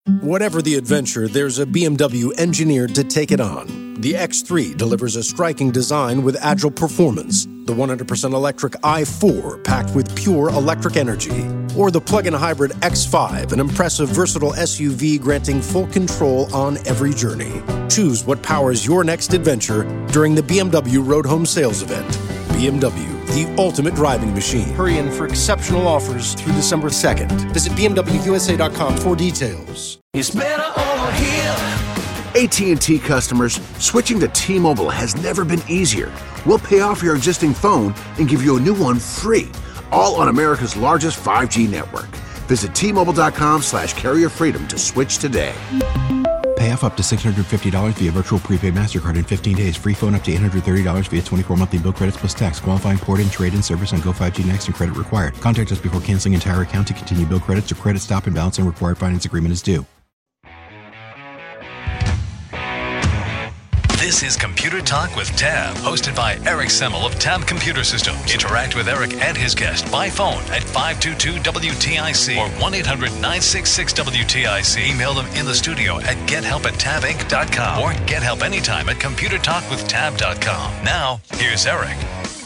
Whatever the adventure, there's a BMW engineered to take it on. The X3 delivers a striking design with agile performance. The 100% electric i4 packed with pure electric energy. Or the plug-in hybrid X5, an impressive versatile SUV granting full control on every journey. Choose what powers your next adventure during the BMW Road Home Sales Event. BMW, the ultimate driving machine. Hurry in for exceptional offers through December 2nd. Visit BMWUSA.com for details. It's better over here. AT&T customers, switching to T-Mobile has never been easier. We'll pay off your existing phone and give you a new one free, all on America's largest 5G network. Visit T-Mobile.com/carrier freedom to switch today. Pay off up to $650 via virtual prepaid MasterCard in 15 days. Free phone up to $830 via 24 monthly bill credits plus tax. Qualifying port-in, trade-in service on Go 5G Next and credit required. Contact us before canceling entire account to continue bill credits or credit stop and balance and required finance agreement is due. This is Computer Talk with Tab, hosted by Eric Semmel of Tab Computer Systems. Interact with Eric and his guest by phone at 522-WTIC or 1-800-966-WTIC. Email them in the studio at gethelp@tabinc.com or get help anytime at computertalkwithtab.com. Now, here's Eric.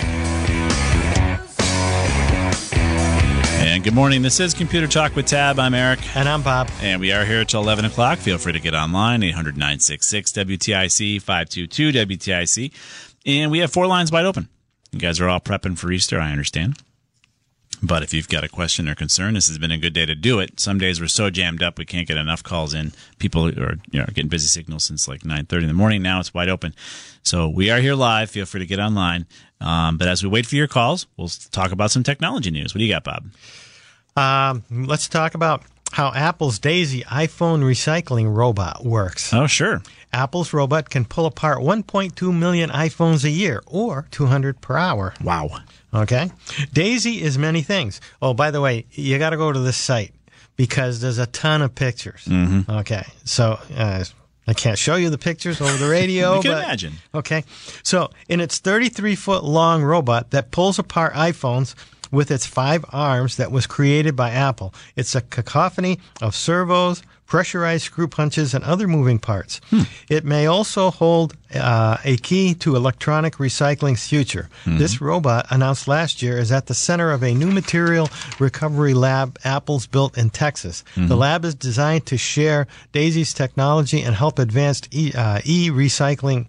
And good morning. This is Computer Talk with Tab. I'm Eric. And I'm Bob. And we are here till 11 o'clock. Feel free to get online, 800-966-WTIC, 522-WTIC. And we have 4 lines wide open. You guys are all prepping for Easter, I understand. But if you've got a question or concern, this has been a good day to do it. Some days we're so jammed up we can't get enough calls in. People are getting busy signals since like 9:30 in the morning. Now it's wide open. So we are here live. Feel free to get online. But as we wait for your calls, we'll talk about some technology news. What do you got, Bob? Let's talk about how Apple's Daisy iPhone recycling robot works. Oh, sure. Apple's robot can pull apart 1.2 million iPhones a year, or 200 per hour. Wow. Okay. Daisy is many things. Oh, by the way, you got to go to this site because there's a ton of pictures. Mm-hmm. Okay. So I can't show you the pictures over the radio. You can imagine. Okay. So in its 33-foot long robot that pulls apart iPhones with its 5 arms that was created by Apple, it's a cacophony of servos, pressurized screw punches, and other moving parts. It may also hold a key to electronic recycling's future. Mm-hmm. This robot, announced last year, is at the center of a new material recovery lab Apple's built in Texas. Mm-hmm. The lab is designed to share Daisy's technology and help advance e-recycling.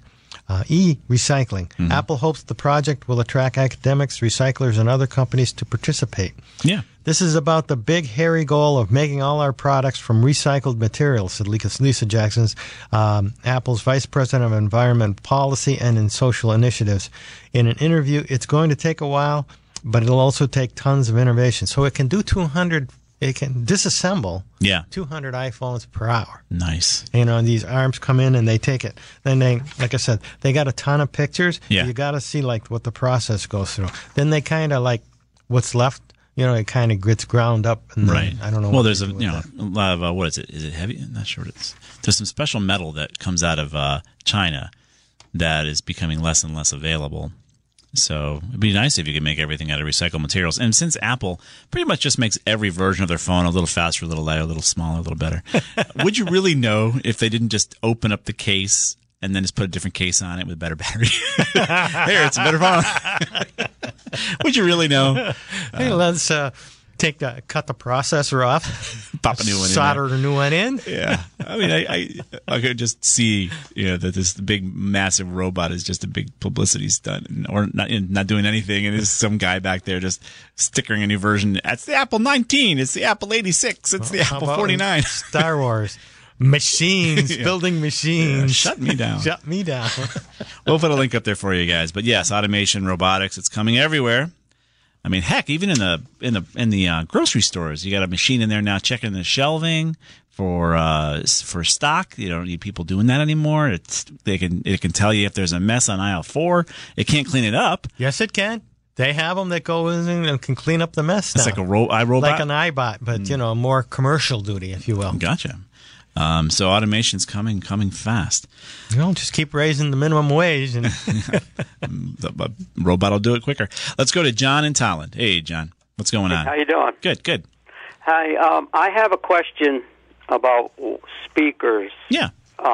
Mm-hmm. Apple hopes the project will attract academics, recyclers, and other companies to participate. Yeah. This is about the big, hairy goal of making all our products from recycled materials, said Lisa Jackson, Apple's Vice President of Environment Policy and in Social Initiatives. In an interview, it's going to take a while, but it'll also take tons of innovation. So it can do 200. It can disassemble 200 iPhones per hour. Nice. These arms come in and they take it. Then they, like I said, they got a ton of pictures. Yeah. You got to see like what the process goes through. Then they kind of like what's left. It kind of gets ground up. And right. I don't know. Well, there's a lot of what is it? Is it heavy? I'm not sure what it is. There's some special metal that comes out of China that is becoming less and less available. So it'd be nice if you could make everything out of recycled materials. And since Apple pretty much just makes every version of their phone a little faster, a little lighter, a little smaller, a little better, would you really know if they didn't just open up the case and then just put a different case on it with better battery? Here, it's a better phone. Would you really know? Hey, let's cut the processor off, pop a new one, solder a new one in. Yeah, I mean, I could just see that this big massive robot is just a big publicity stunt, or not doing anything, and there's some guy back there just stickering a new version. It's the Apple 19. It's the Apple 86. It's the Apple 49. Star Wars. Machines, building machines. Yeah, shut me down. Shut me down. We'll put a link up there for you guys. But yes, automation, robotics, it's coming everywhere. I mean, heck, even in the grocery stores, you got a machine in there now checking the shelving for stock. You don't need people doing that anymore. It can tell you if there's a mess on aisle 4. It can't clean it up. Yes, it can. They have them that go in and can clean up the mess now. It's like iRobot? Like an iBot, but, more commercial duty, if you will. Gotcha. So automation's coming fast. Just keep raising the minimum wage, and the robot will do it quicker. Let's go to John in Tolland. Hey, John, what's going on? How you doing? Good. Hi, I have a question about speakers. Yeah.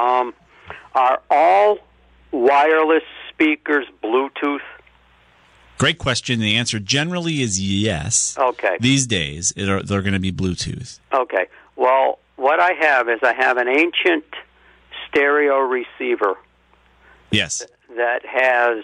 Are all wireless speakers Bluetooth? Great question. The answer generally is yes. Okay. These days, they're going to be Bluetooth. Okay. Well, what I have is an ancient stereo receiver. Yes. That has,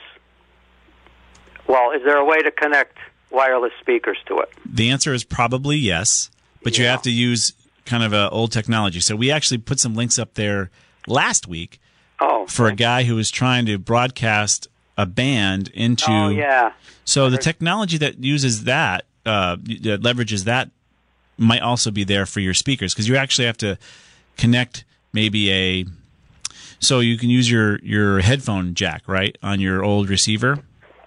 well, is there a way to connect wireless speakers to it? The answer is probably yes, but you have to use kind of old technology. So we actually put some links up there last week for a guy who was trying to broadcast a band into... Oh, yeah. So the technology that uses that, that leverages that, might also be there for your speakers, because you actually have to connect maybe so you can use your headphone jack, right, on your old receiver?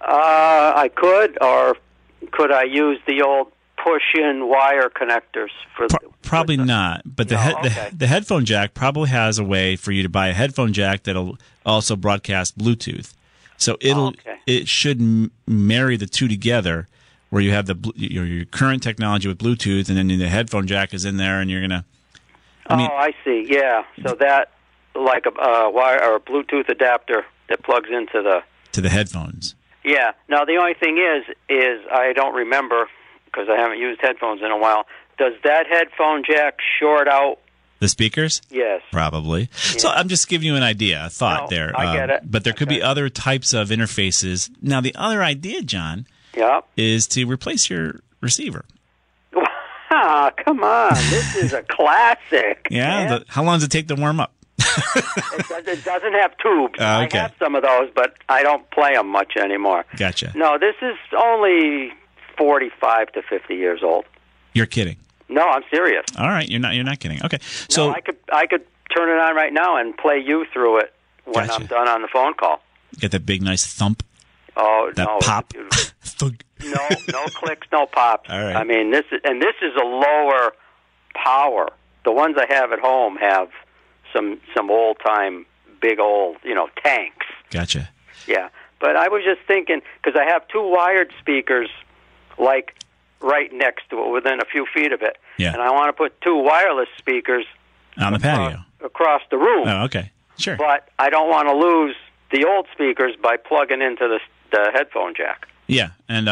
I could, or could I use the old push-in wire connectors for? Probably not, but the headphone jack probably has a way for you to buy a headphone jack that'll also broadcast Bluetooth. So it should marry the two together, where you have your current technology with Bluetooth, and then the headphone jack is in there, and you're gonna. I see. Yeah, so that like a wire or a Bluetooth adapter that plugs into the headphones. Yeah. Now the only thing is I don't remember, because I haven't used headphones in a while. Does that headphone jack short out the speakers? Yes. Probably. Yeah. So I'm just giving you an idea, a thought there. I get it. But there could be other types of interfaces. Now, the other idea, John, is to replace your receiver. Come on. This is a classic. Yeah? How long does it take to warm up? It doesn't have tubes. Okay. I have some of those, but I don't play them much anymore. Gotcha. No, this is only 45 to 50 years old. You're kidding. No, I'm serious. All right, you're not kidding. Okay. So no, I could turn it on right now and play you through it when I'm done on the phone call. Get that big nice thump. Oh, that no. Pop. No clicks, no pops. All right. I mean, this is a lower power. The ones I have at home have some old-time, big old, tanks. Gotcha. Yeah, but I was just thinking, because I have two wired speakers, like right next to it, within a few feet of it. Yeah. And I want to put two wireless speakers on the patio across the room. Oh, okay. Sure. But I don't want to lose the old speakers by plugging into the headphone jack. Yeah, and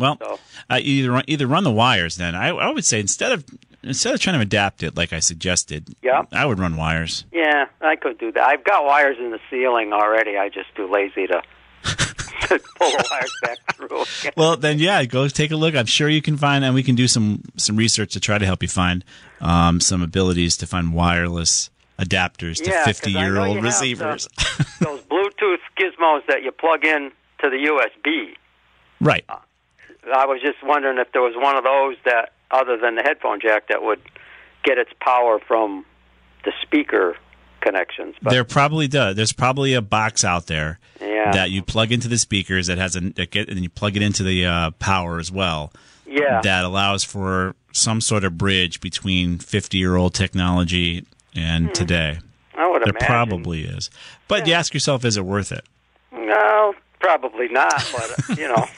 either run the wires. Then I would say instead of trying to adapt it like I suggested, I would run wires. Yeah, I could do that. I've got wires in the ceiling already. I just too lazy to pull the wires back through. Well, then go take a look. I'm sure you can find, and we can do some research to try to help you find some abilities to find wireless adapters to 50-year-old receivers. Those Bluetooth gizmos that you plug in to the USB. Right. I was just wondering if there was one of those that, other than the headphone jack, that would get its power from the speaker connections. But there probably does. There's probably a box out there that you plug into the speakers that has and you plug it into the power as well. Yeah. That allows for some sort of bridge between 50-year-old technology and today. I would imagine. There probably is. But you ask yourself, is it worth it? No, probably not, but,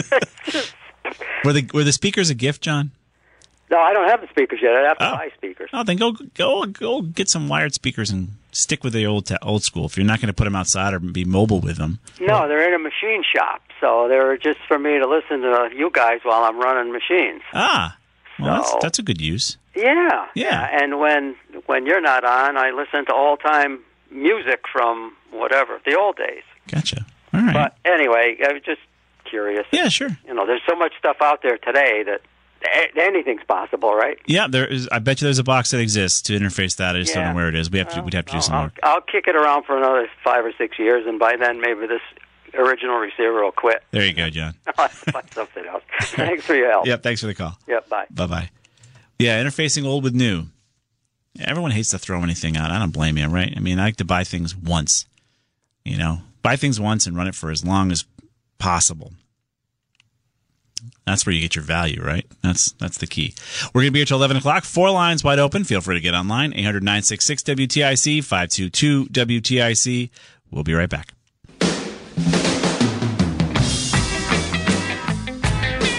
Were the speakers a gift, John? No, I don't have the speakers yet. I have to buy speakers. Oh, then go get some wired speakers and stick with the old school. If you're not going to put them outside or be mobile with them. No, they're in a machine shop, so they're just for me to listen to you guys while I'm running machines. Well, that's a good use. Yeah. And when you're not on, I listen to all-time music from whatever, the old days. Gotcha. All right. But anyway, I was just curious. Yeah, sure. There's so much stuff out there today that anything's possible, right? Yeah, there is. I bet you there's a box that exists to interface that. I just don't know where it is. We'd have to do some more. I'll kick it around for another 5 or 6 years, and by then maybe this original receiver will quit. There you go, John. I'll find something else. Thanks for your help. Yep, thanks for the call. Yep, bye. Bye-bye. Yeah, interfacing old with new. Everyone hates to throw anything out. I don't blame you, right? I mean, I like to buy things once. Buy things once and run it for as long as possible. That's where you get your value, right? That's the key. We're going to be here till 11 o'clock. 4 lines wide open. Feel free to get online. 800-966-WTIC, 522-WTIC. We'll be right back.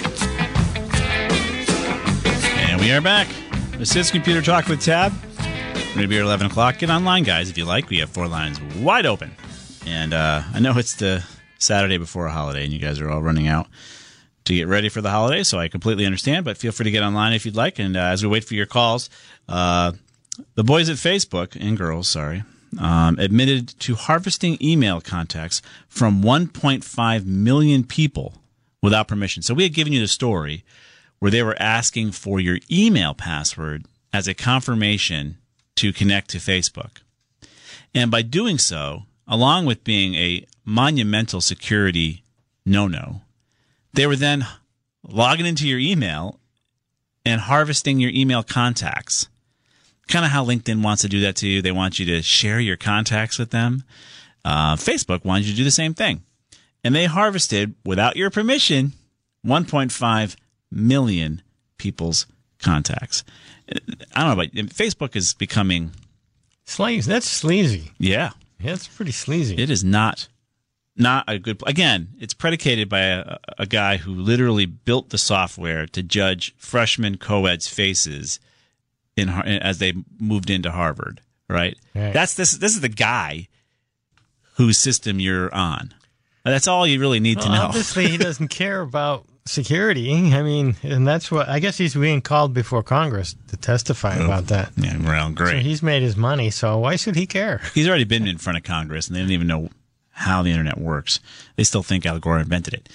And we are back. This is Computer Talk with Tab. We're going to be here at 11 o'clock. Get online, guys, if you like. We have 4 lines wide open. And I know it's the Saturday before a holiday, and you guys are all running out to get ready for the holiday, so I completely understand. But feel free to get online if you'd like. And as we wait for your calls, the boys at Facebook, and girls, sorry, admitted to harvesting email contacts from 1.5 million people without permission. So we had given you the story where they were asking for your email password as a confirmation to connect to Facebook. And by doing so, along with being a monumental security no-no, they were then logging into your email and harvesting your email contacts. Kind of how LinkedIn wants to do that to you. They want you to share your contacts with them. Facebook wanted you to do the same thing. And they harvested, without your permission, 1.5 million people's contacts. I don't know, but Facebook is becoming... Sleazy. That's sleazy. Yeah. That's pretty sleazy. It is not a good... Again, it's predicated by a guy who literally built the software to judge freshman co-eds' faces as they moved into Harvard, right? This is the guy whose system you're on. That's all you really need to know. Obviously, he doesn't care about security. I mean, and that's what I guess he's being called before Congress to testify about that. Yeah, well, great. So he's made his money, so why should he care? He's already been in front of Congress, and they don't even know how the internet works. They still think Al Gore invented it.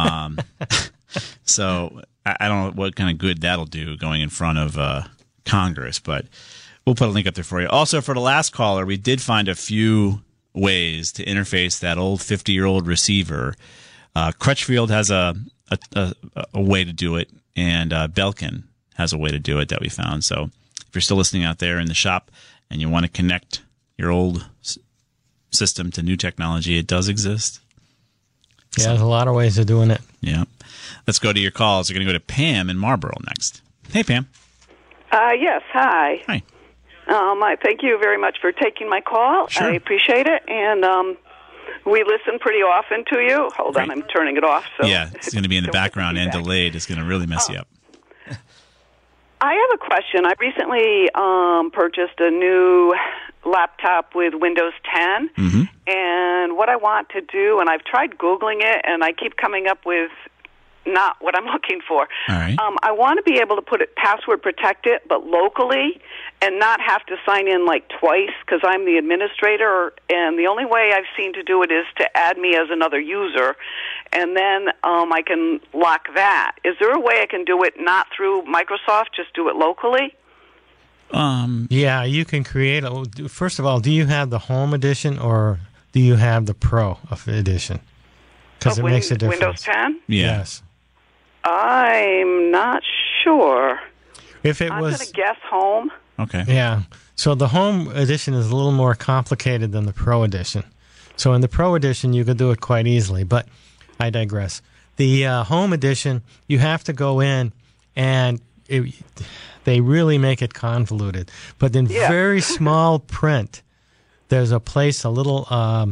So I don't know what kind of good that'll do going in front of Congress, but we'll put a link up there for you. Also, for the last caller, we did find a few ways to interface that old 50-year-old receiver. Crutchfield has a way to do it, and Belkin has a way to do it that we found. So if you're still listening out there in the shop and you want to connect your old system to new technology, it does exist. Yeah, there's a lot of ways of doing it. Yeah. Let's go to your calls. We're going to go to Pam in Marlboro next. Hey, Pam. Yes, hi. Hi. Thank you very much for taking my call. Sure. I appreciate it. And we listen pretty often to you. Hold on, I'm turning it off. So yeah, it's going to be in the background and delayed. It's going to really mess you up. I have a question. I recently purchased a new laptop with Windows 10. Mm-hmm. And what I want to do, and I've tried Googling it, and I keep coming up with not what I'm looking for. All right. I want to be able to put it password protected, but locally, and not have to sign in like twice because I'm the administrator. And the only way I've seen to do it is to add me as another user, and then I can lock that. Is there a way I can do it not through Microsoft, just do it locally? Yeah, you can create first of all, do you have the Home Edition or do you have the Pro Edition? Because it makes a difference. Windows 10? Yeah. Yes. I'm not sure. I'm going to guess Home. Okay. Yeah. So the Home Edition is a little more complicated than the Pro Edition. So in the Pro Edition, you could do it quite easily, but I digress. The Home Edition, you have to go in and they really make it convoluted. But in very small print, there's a little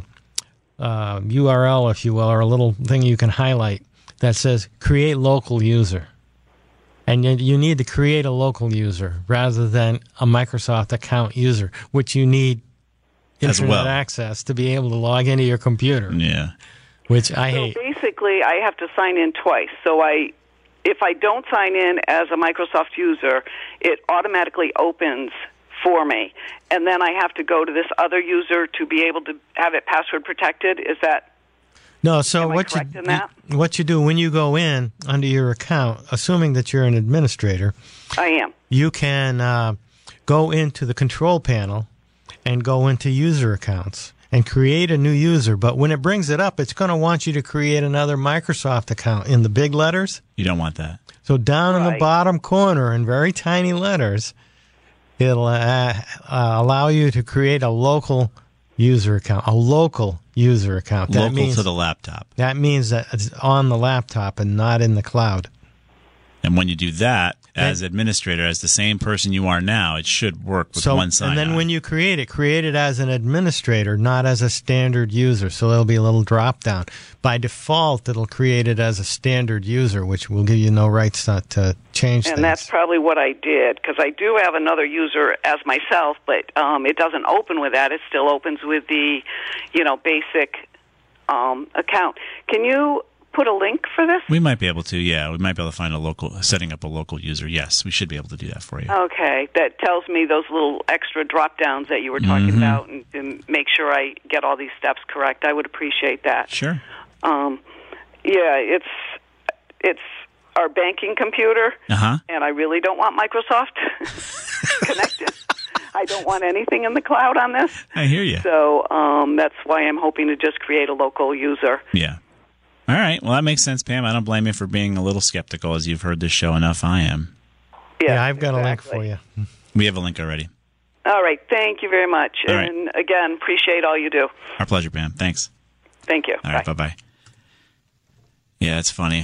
URL, if you will, or a little thing you can highlight that says create local user. And you need to create a local user rather than a Microsoft account user, which you need internet access to be able to log into your computer. Yeah. Which I hate. Basically, I have to sign in twice. So if I don't sign in as a Microsoft user, it automatically opens for me. And then I have to go to this other user to be able to have it password protected. Is that... No, so what you do when you go in under your account, assuming that you're an administrator, I am. You can go into the control panel and go into user accounts and create a new user. But when it brings it up, it's going to want you to create another Microsoft account in the big letters. You don't want that. So down in the bottom corner in very tiny letters, it'll allow you to create a local user account, That local means, to the laptop. That means that it's on the laptop and not in the cloud. And when you do that, as administrator, as the same person you are now, it should work with one sign-on. And then when you create it as an administrator, not as a standard user. So there'll be a little drop-down. By default, it'll create it as a standard user, which will give you no rights to change things. And that's probably what I did, because I do have another user as myself, but it doesn't open with that. It still opens with the, basic account. Can you put a link for this? We might be able to, yeah. We might be able to find setting up a local user. Yes, we should be able to do that for you. Okay. That tells me those little extra drop-downs that you were talking about and to make sure I get all these steps correct. I would appreciate that. Sure. It's our banking computer, and I really don't want Microsoft connected. I don't want anything in the cloud on this. I hear you. So that's why I'm hoping to just create a local user. Yeah. All right. Well, that makes sense, Pam. I don't blame you for being a little skeptical, as you've heard this show enough. I am. Yeah, I've got a link for you. We have a link already. All right. Thank you very much. All and again, appreciate all you do. Our pleasure, Pam. Thanks. Thank you. All right. Bye-bye. Yeah, it's funny.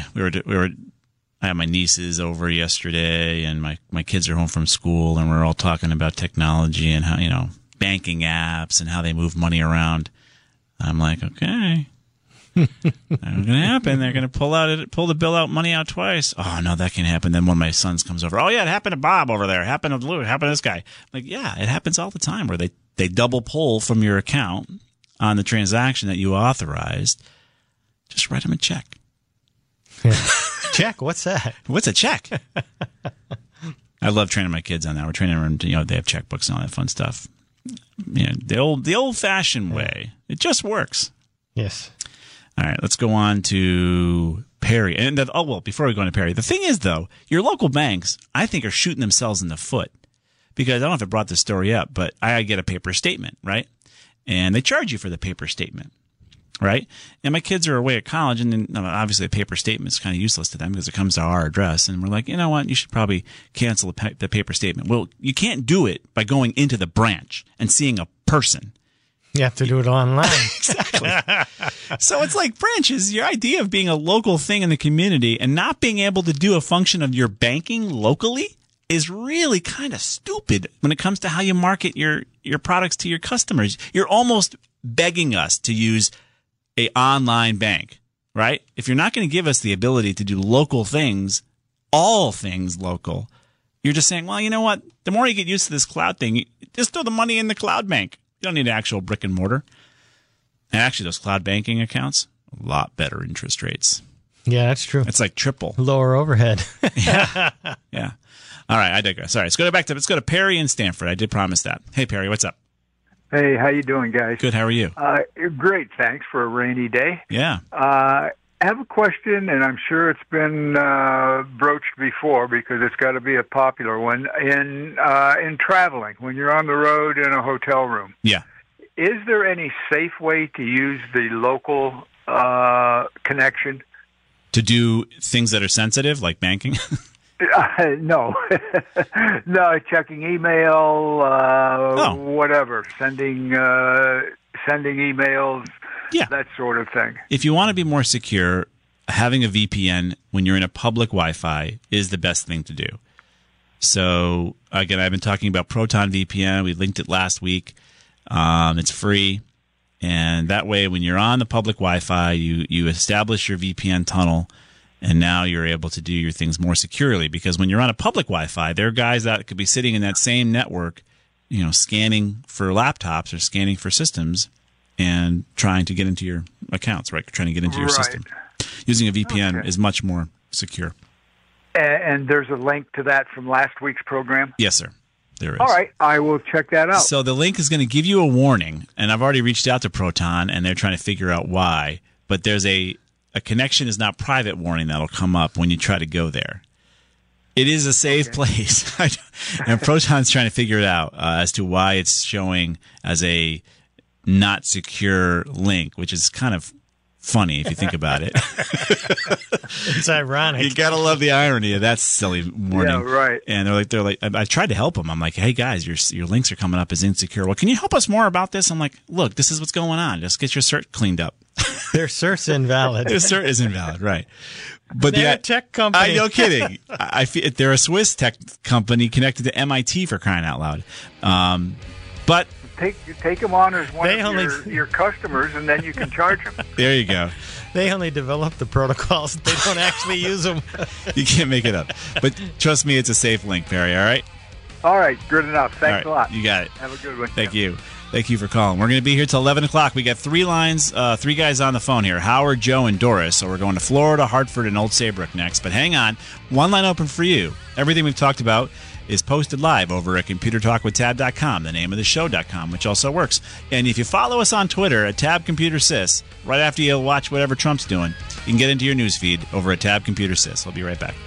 I had my nieces over yesterday, and my kids are home from school, and we're all talking about technology and how, banking apps and how they move money around. I'm like, okay. What's going to happen? They're going to pull the bill out, money out twice. Oh, no, that can't happen. Then one of my sons comes over. Oh, yeah, it happened to Bob over there. It happened to Lou. It happened to this guy. I'm like, yeah, it happens all the time where they double pull from your account on the transaction that you authorized. Just write them a check. Check? What's that? What's a check? I love training my kids on that. We're training them to, they have checkbooks and all that fun stuff. The old-fashioned way. It just works. Yes. All right, let's go on to Perry. And before we go on to Perry, the thing is, though, your local banks, I think, are shooting themselves in the foot. Because I don't know if I brought this story up, but I get a paper statement, right? And they charge you for the paper statement, right? And my kids are away at college, and then, obviously a paper statement is kind of useless to them because it comes to our address. And we're like, you know what? You should probably cancel the paper statement. Well, you can't do it by going into the branch and seeing a person. You have to do it online. Exactly. So it's like branches, your idea of being a local thing in the community and not being able to do a function of your banking locally is really kind of stupid when it comes to how you market your products to your customers. You're almost begging us to use a online bank, right? If you're not going to give us the ability to do local things, all things local, you're just saying, well, you know what? The more you get used to this cloud thing, just throw the money in the cloud bank. You don't need an actual brick and mortar. And actually, those cloud banking accounts, a lot better interest rates. Yeah, that's true. It's like triple. Lower overhead. Yeah. All right, I digress. All right, let's go to Perry in Stanford. I did promise that. Hey, Perry, what's up? Hey, how you doing, guys? Good. How are you? Great, thanks for a rainy day. Yeah. I have a question, and I'm sure it's been broached before because it's got to be a popular one. In traveling, when you're on the road in a hotel room, yeah, is there any safe way to use the local connection to do things that are sensitive, like banking? No, no, checking email, whatever, sending emails. Yeah. That sort of thing. If you want to be more secure, having a VPN when you're in a public Wi-Fi is the best thing to do. So, again, I've been talking about Proton VPN. We linked it last week. It's free. And that way, when you're on the public Wi-Fi, you establish your VPN tunnel, and now you're able to do your things more securely. Because when you're on a public Wi-Fi, there are guys that could be sitting in that same network, scanning for laptops or scanning for systems, and trying to get into your accounts, right? Trying to get into your system. Using a VPN is much more secure. And there's a link to that from last week's program? Yes, sir. There is. All right. I will check that out. So the link is going to give you a warning, and I've already reached out to Proton, and they're trying to figure out why. But there's a connection is not private warning that'll come up when you try to go there. It is a safe place. And Proton's trying to figure it out as to why it's showing as a not secure link, which is kind of funny if you think about it. It's ironic. You gotta love the irony of that silly warning. Yeah, right. And they're like, I tried to help them. I'm like, hey guys, your links are coming up as insecure. Well, can you help us more about this? I'm like, look, this is what's going on. Just get your cert cleaned up. Their cert's invalid. Their cert is invalid, right? But they're a tech company. No kidding. I feel they're a Swiss tech company connected to MIT, for crying out loud. But take them on as one of your customers, and then you can charge them. There you go. They only develop the protocols. They don't actually use them. You can't make it up. But trust me, it's a safe link, Perry, all right? All right, good enough. Thanks a lot. You got it. Have a good one. Thank you. Thank you for calling. We're going to be here till 11 o'clock. We got three guys on the phone here, Howard, Joe, and Doris. So we're going to Florida, Hartford, and Old Saybrook next. But hang on. One line open for you. Everything we've talked about is posted live over at ComputerTalkWithTab.com, the name of the show.com, which also works. And if you follow us on Twitter at TabComputerSys, right after you watch whatever Trump's doing, you can get into your news feed over at TabComputerSys. I'll be right back.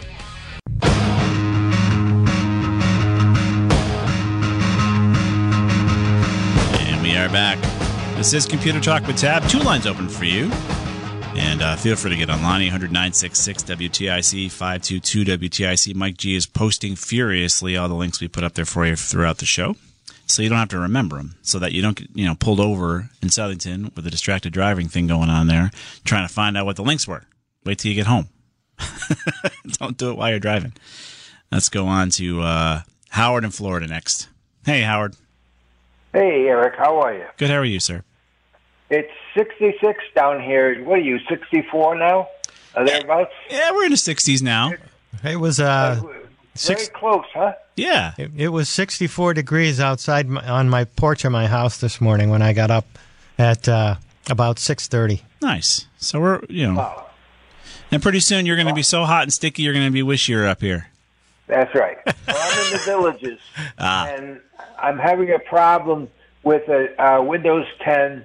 And we are back. This is Computer Talk with Tab. Two lines open for you. And feel free to get online, 800-966-WTIC, 522-WTIC. Mike G is posting furiously all the links we put up there for you throughout the show, so you don't have to remember them, so that you don't get pulled over in Southington with a distracted driving thing going on there, trying to find out what the links were. Wait till you get home. Don't do it while you're driving. Let's go on to Howard in Florida next. Hey, Howard. Hey, Eric. How are you? Good. How are you, sir? It's 66 down here. What are you, 64 now? Are thereabouts? Yeah, we're in the 60s now. It was very close, huh? Yeah. It was 64 degrees outside on my porch of my house this morning when I got up at about 6:30. Nice. So we're, wow. And pretty soon you're going to be so hot and sticky you're going to be wish you were up here. That's right. Well, I'm in the Villages, and I'm having a problem with a Windows 10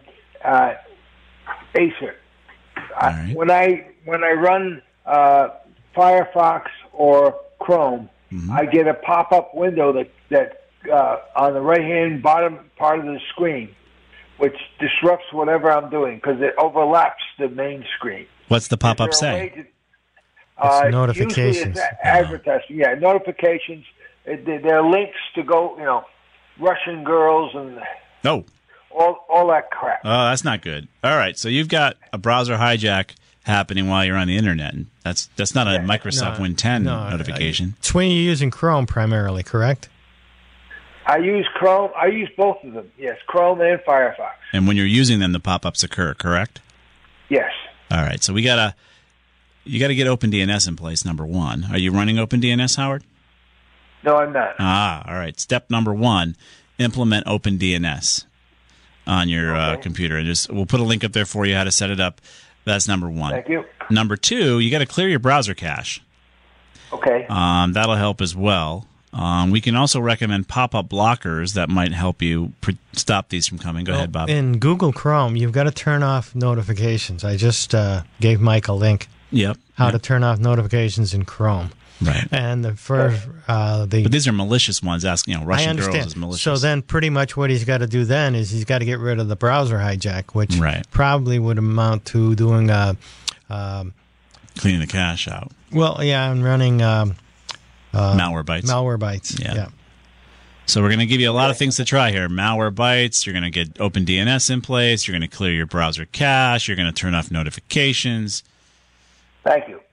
Acer. Right. When I run Firefox or Chrome, I get a pop-up window that on the right-hand bottom part of the screen, which disrupts whatever I'm doing because it overlaps the main screen. What's the pop-up say? It's notifications. It's advertising. Yeah, notifications. There are links to go, Russian girls and all that crap. Oh, that's not good. All right, so you've got a browser hijack happening while you're on the internet, and that's not a Microsoft Win 10 notification. It's when you're using Chrome primarily, correct? I use Chrome. I use both of them. Yes, Chrome and Firefox. And when you're using them, the pop-ups occur, correct? Yes. All right, so you got to get OpenDNS in place, number one. Are you running OpenDNS, Howard? No, I'm not. All right. Step number one, implement OpenDNS on your computer. And we'll put a link up there for you how to set it up. That's number one. Thank you. Number two, you got to clear your browser cache. Okay. That'll help as well. We can also recommend pop-up blockers that might help you stop these from coming. Go ahead, Bob. In Google Chrome, you've got to turn off notifications. I just gave Mike a link. Yep. How to turn off notifications in Chrome. Right. And the first, but these are malicious ones. Russian girls is malicious. So then, pretty much what he's got to do then is he's got to get rid of the browser hijack, which probably would amount to doing cleaning the cache out. Well, yeah, and running Malwarebytes. Malwarebytes. Yeah. So we're going to give you a lot of things to try here. Malwarebytes. You're going to get OpenDNS in place. You're going to clear your browser cache. You're going to turn off notifications. Thank you.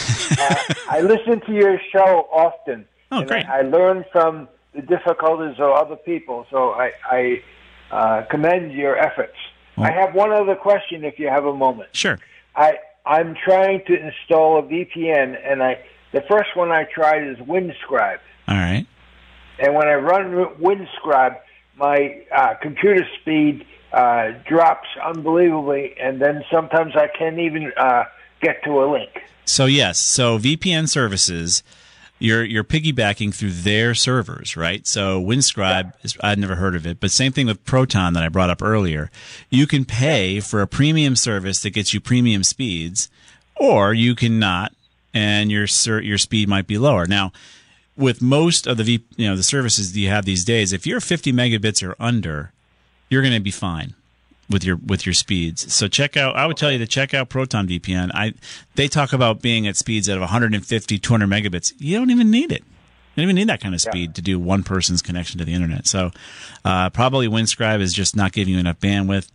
I listen to your show often. Oh, and great. I learn from the difficulties of other people, so I commend your efforts. I have one other question if you have a moment. Sure. I'm trying to install a VPN, and the first one I tried is Windscribe. All right. And when I run Windscribe, my computer speed drops unbelievably, and then sometimes I can't even get to a link. So yes, VPN services, you're piggybacking through their servers, right? So Windscribe, I'd never heard of it, but same thing with Proton that I brought up earlier. You can pay for a premium service that gets you premium speeds, or you cannot, and your speed might be lower. Now, with most of the the services you have these days, if you're 50 megabits or under, you're going to be fine with your speeds. So I would tell you to check out Proton VPN. They talk about being at speeds of 150, 200 megabits. You don't even need it. You don't even need that kind of speed to do one person's connection to the internet. So probably Windscribe is just not giving you enough bandwidth.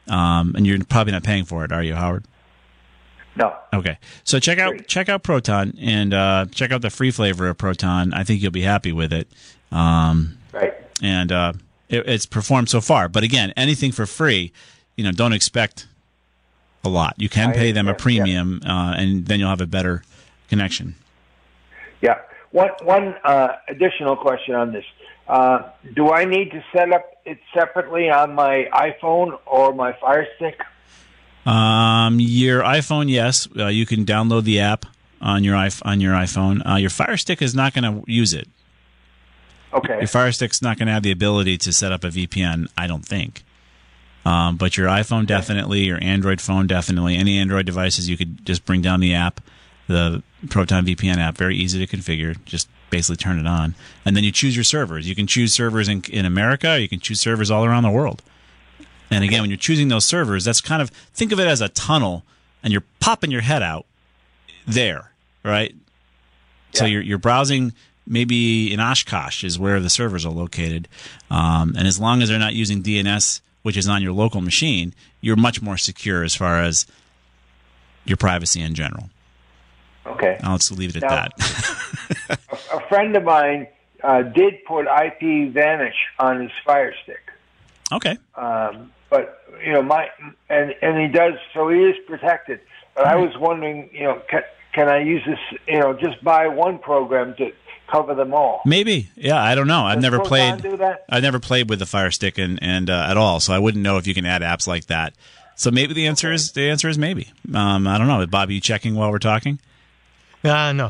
And you're probably not paying for it, are you, Howard? No. Okay. So check out Proton and check out the free flavor of Proton. I think you'll be happy with it. Right. And it's performed so far. But again, anything for free, don't expect a lot. You can pay them a premium, and then you'll have a better connection. Yeah. One additional question on this. Do I need to set up it separately on my iPhone or my Fire Stick? Your iPhone, yes. You can download the app on your iPhone. Your Fire Stick is not going to use it. Okay. Your Fire Stick's not going to have the ability to set up a VPN, I don't think. But your iPhone definitely, your Android phone definitely. Any Android devices, you could just bring down the app, the Proton VPN app. Very easy to configure. Just basically turn it on. And then you choose your servers. You can choose servers in America, or you can choose servers all around the world. And again, when you're choosing those servers, that's kind of, think of it as a tunnel, and you're popping your head out there, right? Yeah. So you're browsing, maybe in Oshkosh is where the servers are located. And as long as they're not using DNS, which is on your local machine, you're much more secure as far as your privacy in general. Okay. I'll just leave it at that. A friend of mine did put IPVanish on his Fire Stick. Okay. But and he does, so he is protected. But I was wondering, can I use this? Just buy one program to cover them all. Maybe. Yeah, I don't know. I've never played. Do that? I've never played with the Fire Stick and at all, so I wouldn't know if you can add apps like that. So maybe the answer is maybe. I don't know. Bobby, you checking while we're talking? No.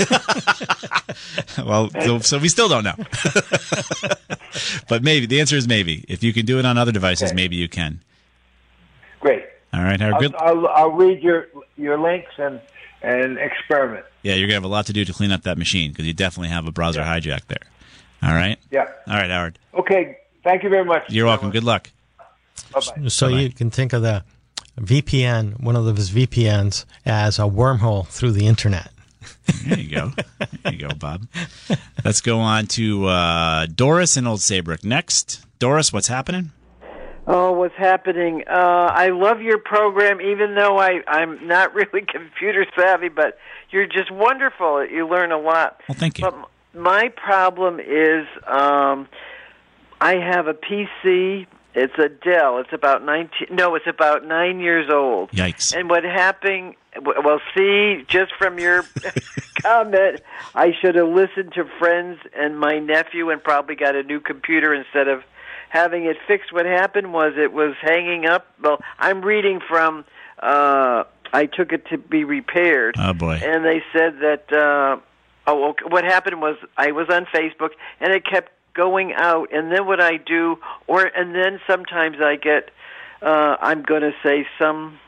Well, so we still don't know. But maybe the answer is maybe. If you can do it on other devices, maybe you can. Great. All right, Howard. Good. I'll read your links and experiment. Yeah, you're gonna have a lot to do to clean up that machine because you definitely have a browser hijack there. All right. Yeah. All right, Howard. Okay. Thank you very much. You're welcome. Good luck. Bye-bye. So Bye-bye. You can think of the VPN, one of those VPNs, as a wormhole through the internet. There you go. There you go, Bob. Let's go on to Doris in Old Saybrook next. Doris, what's happening? Oh, what's happening? I love your program, even though I'm not really computer savvy, but you're just wonderful. You learn a lot. Well, thank you. But my problem is I have a PC. It's a Dell. It's about 9 years old. Yikes. And what happened, well, see, just from your comment, I should have listened to friends and my nephew and probably got a new computer instead of having it fixed. What happened was it was hanging up. Well, I'm reading from, I took it to be repaired. Oh, boy. And they said that, what happened was I was on Facebook and it kept going out, and then what I do, and then sometimes I get, I'm going to say some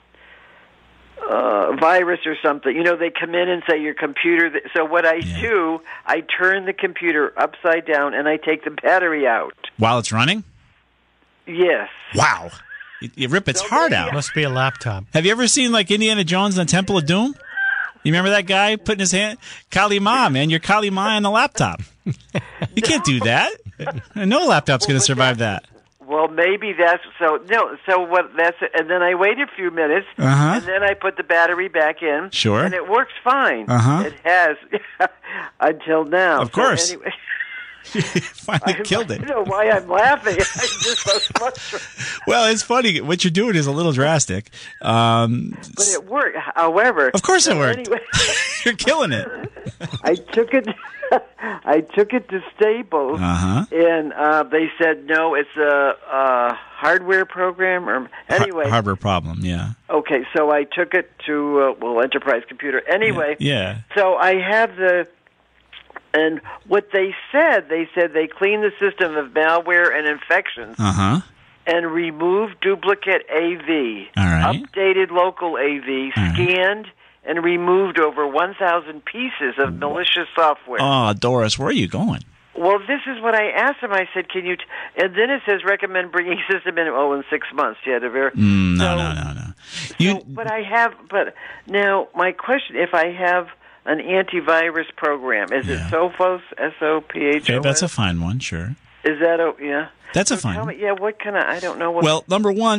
virus or something. They come in and say your computer. So what I do, I turn the computer upside down and I take the battery out while it's running. Yes. Wow. You rip its heart out. Must be a laptop. Have you ever seen like Indiana Jones and the Temple of Doom? You remember that guy putting his hand? Kali Ma, man. You're Kali Ma on the laptop. You can't do that. No laptop's going to survive that. Well, maybe that's so. No, so what? That's it. And then I wait a few minutes, and then I put the battery back in. Sure. And it works fine. It has until now. Of course. So anyway, you finally killed it. I don't know why I'm laughing. I'm just so frustrated. Well, it's funny. What you're doing is a little drastic. But it worked. However, of course it worked. Anyway, you're killing it. I took it to Staples, and they said no. It's a hardware program, or anyway, hardware problem. Yeah. Okay, so I took it to Enterprise Computer. Anyway, yeah. So I have and what they said they cleaned the system of malware and infections. And removed duplicate AV, updated local AV, scanned and removed over 1,000 pieces of malicious software. Oh, Doris, where are you going? Well, this is what I asked him. I said, "Can you?" And then it says, "Recommend bringing system in 6 months." You had to verify. No. But now my question: if I have an antivirus program, is it Sophos? SOPHOS? Okay, that's a fine one. Sure. Is that yeah? That's a fine one. Tell me, what kind of? I don't know what. Well, number one,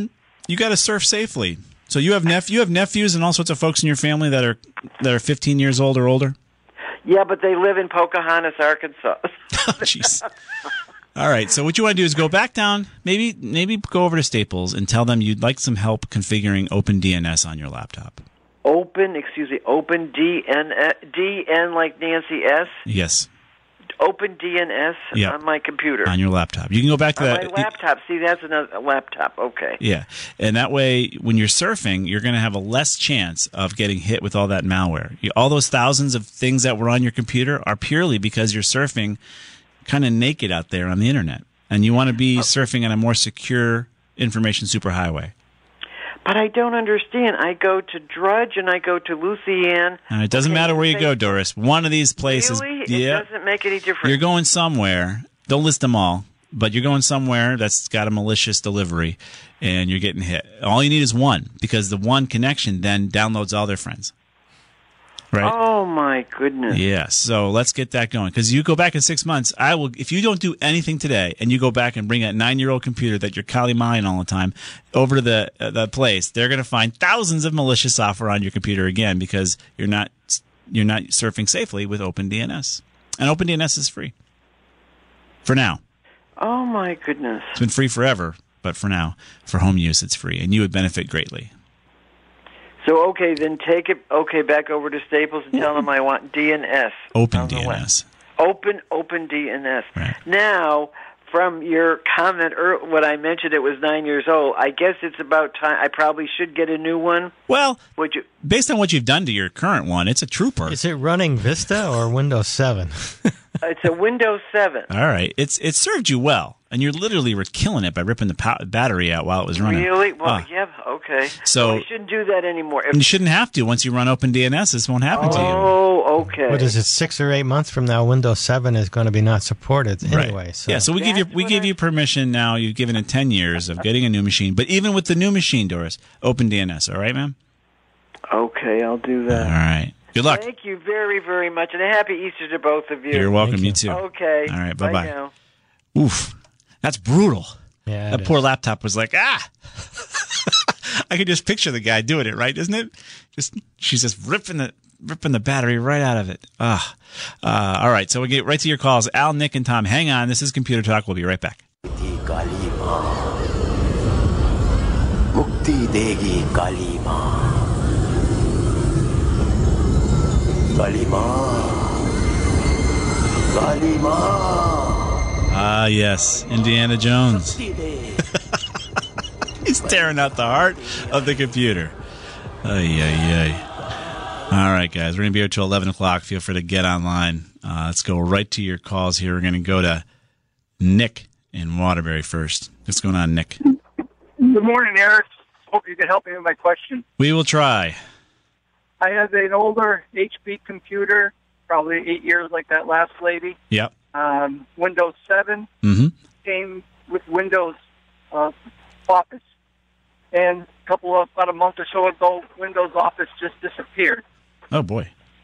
You got to surf safely. So you have nephews and all sorts of folks in your family that are 15 years old or older? Yeah, but they live in Pocahontas, Arkansas. Oh, jeez. All right. So what you want to do is go back down, maybe go over to Staples and tell them you'd like some help configuring OpenDNS on your laptop. Open DN like Nancy S? Yes. OpenDNS on my computer. On your laptop. You can go back to that. On my laptop. See, that's a laptop. Okay. Yeah. And that way, when you're surfing, you're going to have a less chance of getting hit with all that malware. All those thousands of things that were on your computer are purely because you're surfing kind of naked out there on the internet. And you want to be surfing on a more secure information superhighway. But I don't understand. I go to Drudge and I go to Lucian. And it doesn't matter where you go, Doris. One of these places. Really? It doesn't make any difference. You're going somewhere. Don't list them all. But you're going somewhere that's got a malicious delivery and you're getting hit. All you need is one because the one connection then downloads all their friends. Right? Oh, my goodness. Yeah, so let's get that going. Because you go back in 6 months, if you don't do anything today and you go back and bring that 9-year-old computer that you're Kali-Maing all the time over to the place, they're going to find thousands of malicious software on your computer again because you're not surfing safely with OpenDNS. And OpenDNS is free. For now. Oh, my goodness. It's been free forever, but for now, for home use, it's free. And you would benefit greatly. So, okay, then take it, back over to Staples and tell them I want DNS. OpenDNS. OpenDNS. Right. Now, from your comment, what I mentioned, it was 9 years old. I guess it's about time. I probably should get a new one. Well, would you? Based on what you've done to your current one, it's a trooper. Is it running Vista or Windows 7? It's a Windows 7. All right. It served you well, and you literally were killing it by ripping the battery out while it was running. Really? Well, yeah, okay. So I shouldn't do that anymore. You shouldn't have to. Once you run OpenDNS, this won't happen to you. Oh, okay. What is it, 6 or 8 months from now, Windows 7 is going to be not supported anyway. Right. So. Yeah, so we give you permission now. You've given it 10 years of getting a new machine. But even with the new machine, Doris, OpenDNS, all right, ma'am? Okay, I'll do that. All right. Good luck. Thank you very, very much, and a happy Easter to both of you. You're welcome. You too. Okay. All right. Bye-bye. Now. Oof. That's brutal. Yeah. That poor laptop was like, I could just picture the guy doing it, right? Isn't it? She's just ripping the battery right out of it. All right. So we get right to your calls. Al, Nick, and Tom. Hang on. This is Computer Talk. We'll be right back. Mukti degi Kalima. Kalima. Ah, yes. Indiana Jones. He's tearing out the heart of the computer. Ay, ay, ay. All right, guys. We're going to be here till 11 o'clock. Feel free to get online. Let's go right to your calls here. We're going to go to Nick in Waterbury first. What's going on, Nick? Good morning, Eric. Hope you can help me with my question. We will try. I have an older HP computer, probably 8 years like that last lady. Yep. Windows 7 came with Windows Office. And about a month or so ago, Windows Office just disappeared. Oh, boy.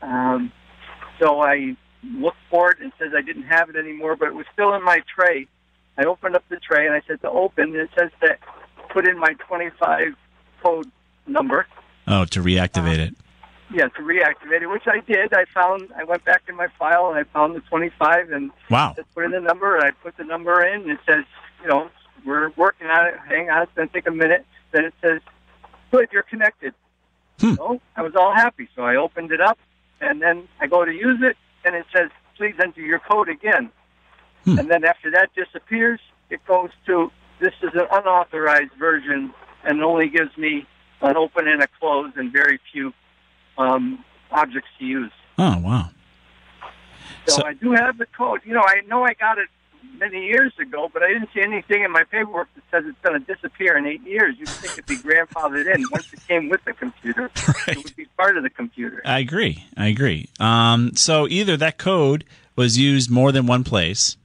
So I looked for it and it says I didn't have it anymore, but it was still in my tray. I opened up the tray and I said to open, and it says to put in my 25 code number. Oh, to reactivate it. Yeah, to reactivate it, which I did. I went back in my file and I found the 25 and put in the number, and I put the number in, and it says, we're working on it. Hang on, it's going to take a minute. Then it says, good, you're connected. So I was all happy. So I opened it up, and then I go to use it, and it says, please enter your code again. And then after that disappears, it goes to, this is an unauthorized version, and only gives me an open and a close and very few objects to use. Oh, wow. So I do have the code. I know I got it many years ago, but I didn't see anything in my paperwork that says it's going to disappear in 8 years. You'd think it'd be grandfathered in. Once it came with the computer, it would be part of the computer. I agree. So either that code was used more than one place,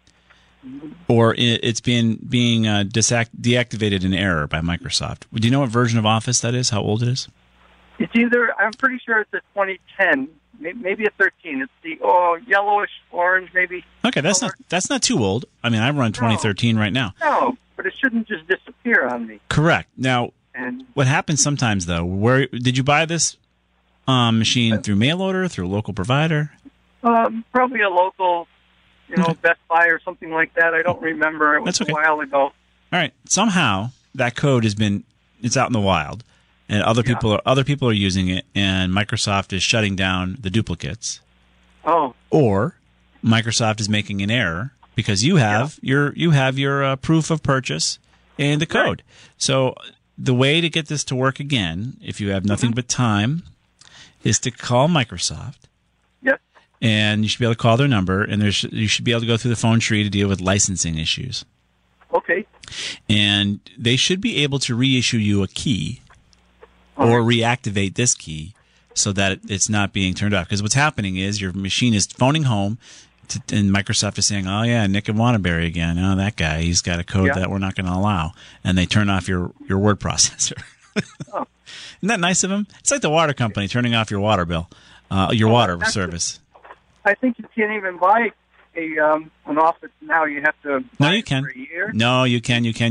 or it's being deactivated in error by Microsoft. Do you know what version of Office that is? How old it is? It's either, I'm pretty sure it's a 2010, maybe a 13. It's the yellowish orange, maybe. Okay, that's not too old. I mean, I run 2013 right now. No, but it shouldn't just disappear on me. Correct. Now, And what happens sometimes, though, where did you buy this machine? Through mail order, through a local provider? probably a local, Best Buy or something like that. I don't remember. It was a while ago. All right. Somehow that code it's out in the wild, and other people are using it, and Microsoft is shutting down the duplicates. Oh. Or Microsoft is making an error because you have your proof of purchase and the code. Right. So the way to get this to work again, if you have nothing but time, is to call Microsoft. Yep. And you should be able to call their number, and you should be able to go through the phone tree to deal with licensing issues. Okay. And they should be able to reissue you a key or reactivate this key so that it's not being turned off. Because what's happening is your machine is phoning home, and Microsoft is saying, oh, yeah, Nick and Waterbury again. Oh, that guy, he's got a code that we're not going to allow. And they turn off your word processor. Oh. Isn't that nice of them? It's like the water company turning off your water bill, your water service. I think you can't even buy an office now. You have to buy it for a year. No, you can. You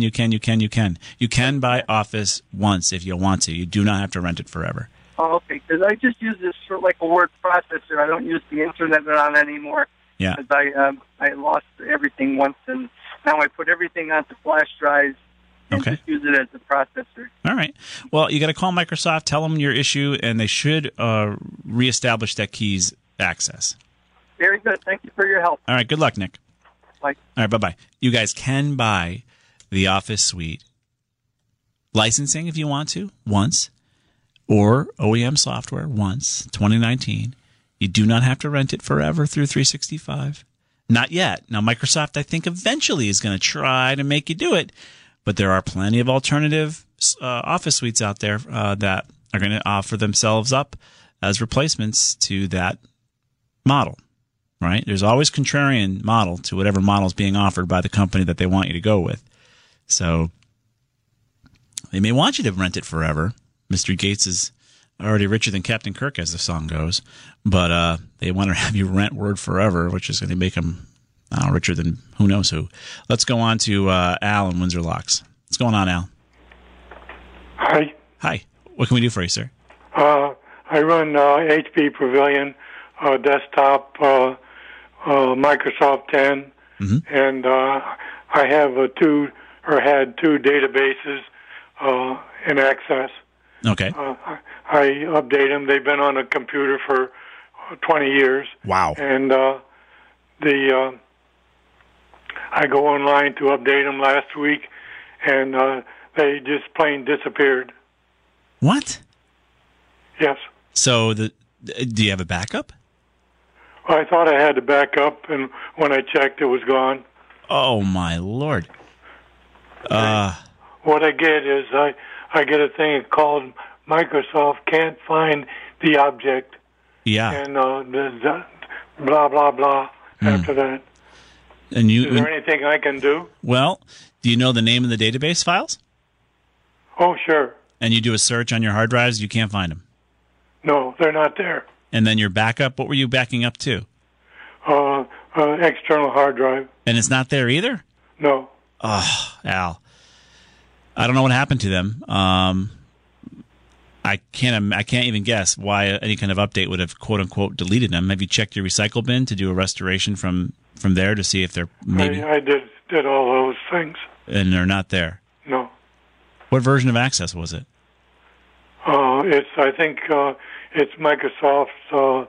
can buy Office once if you want to. You do not have to rent it forever. Oh, okay. Because I just use this for like a word processor. I don't use the internet on anymore. Yeah. Because I lost everything once, and now I put everything onto flash drives and just use it as a processor. All right. Well, you got to call Microsoft, tell them your issue, and they should reestablish that key's access. Very good. Thank you for your help. All right. Good luck, Nick. Bye. All right. Bye-bye. You guys can buy the Office Suite licensing if you want to, once, or OEM software once, 2019. You do not have to rent it forever through 365. Not yet. Now, Microsoft, I think, eventually is going to try to make you do it, but there are plenty of alternative Office suites out there that are going to offer themselves up as replacements to that model, right? There's always contrarian model to whatever model is being offered by the company that they want you to go with. So they may want you to rent it forever. Mr. Gates is already richer than Captain Kirk, as the song goes, but they want to have you rent Word forever, which is going to make them richer than who knows who. Let's go on to Al in Windsor Locks. What's going on, Al? Hi. Hi. What can we do for you, sir? I run HP Pavilion desktop, Microsoft 10, and I have had two databases in Access. Okay. I update them. They've been on a computer for 20 years. Wow. And I go online to update them last week, and they just plain disappeared. What? Yes. So do you have a backup? I thought I had a backup, and when I checked, it was gone. Oh, my Lord. What I get is I get a thing called Microsoft can't find the object. Yeah. And blah, blah, blah after that. And is there anything I can do? Well, do you know the name of the database files? Oh, sure. And you do a search on your hard drives, you can't find them? No, they're not there. And then your backup, what were you backing up to? External hard drive. And it's not there either? No. Oh, Al. I don't know what happened to them. I can't even guess why any kind of update would have quote unquote deleted them. Have you checked your recycle bin to do a restoration from there to see if they're maybe? I did all those things. And they're not there. No. What version of Access was it? I think it's Microsoft's,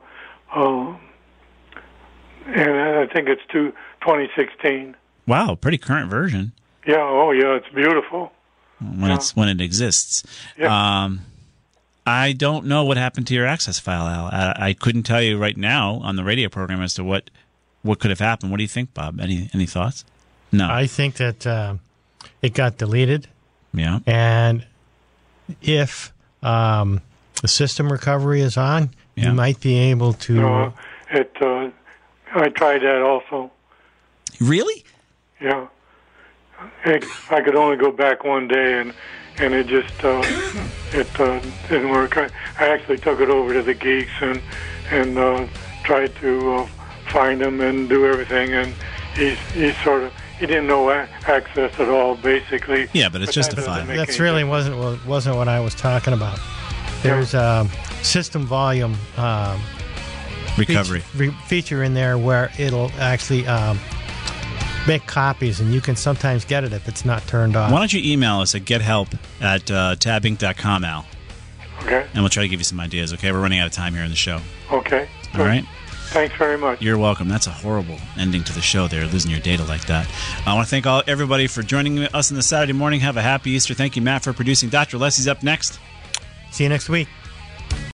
and I think it's 2016. Wow, pretty current version. Yeah. Oh, yeah. It's beautiful. When it exists. Yeah. I don't know what happened to your Access file, Al. I couldn't tell you right now on the radio program as to what could have happened. What do you think, Bob? Any thoughts? No. I think that it got deleted. Yeah. And if the system recovery is on, you might be able to. No, I tried that also. Really? Yeah. I could only go back one day, and it just didn't work. I actually took it over to the geeks and tried to find him and do everything, and he he didn't know access at all, basically. Yeah, but it's justified. That's really wasn't what I was talking about. There's system volume recovery feature in there where it'll actually make copies, and you can sometimes get it if it's not turned on. Why don't you email us at gethelp@tabinc.com, Al? Okay. And we'll try to give you some ideas, okay? We're running out of time here in the show. Okay. All right? Thanks very much. You're welcome. That's a horrible ending to the show there, losing your data like that. I want to thank everybody for joining us on the Saturday morning. Have a happy Easter. Thank you, Matt, for producing. Dr. Leslie's up next. See you next week.